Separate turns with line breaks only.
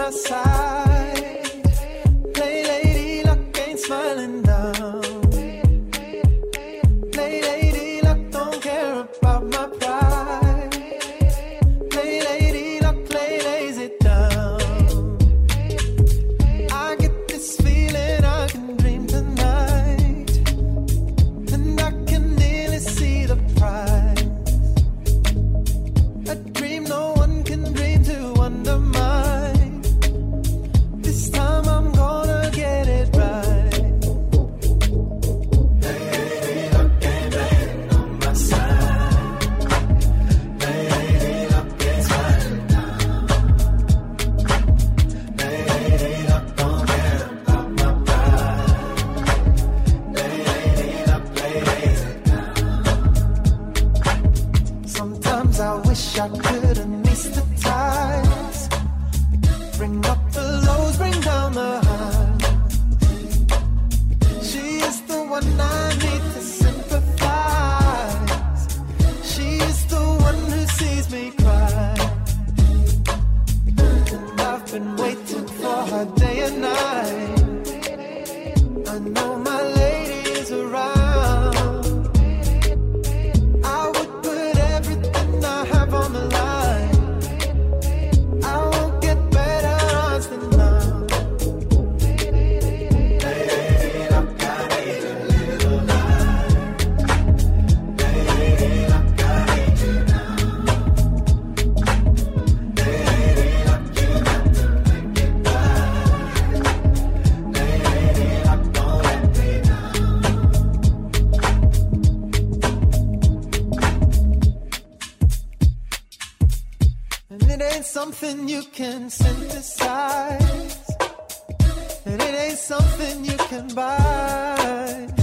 my side. Play lady luck ain't smiling down. Play lady luck don't care about my pride. Play lady luck, play lazy down. I get this feeling I can dream tonight, and I can nearly see the prize. A dream no one can dream to undermine. This time I'm gonna get it right. Lady luck ain't laying on my side. Lady luck ain't smiling down. Lady luck don't care about my pride. Lady luck lays it down. Sometimes I wish I could anesthetize. Bring up the lows, bring down the highs. She is the one I need to sympathize. She is the one who sees me cry. And I've been waiting for her day and night. I know my lady is around. I would put everything I have on the line. I won't get better odds than now. Lady luck, I need a little light. Lady luck, I need you now. Lady luck, you got to make it right. Lady luck, don't let me down. And it ain't something you can synthesize, and it ain't something you can buy.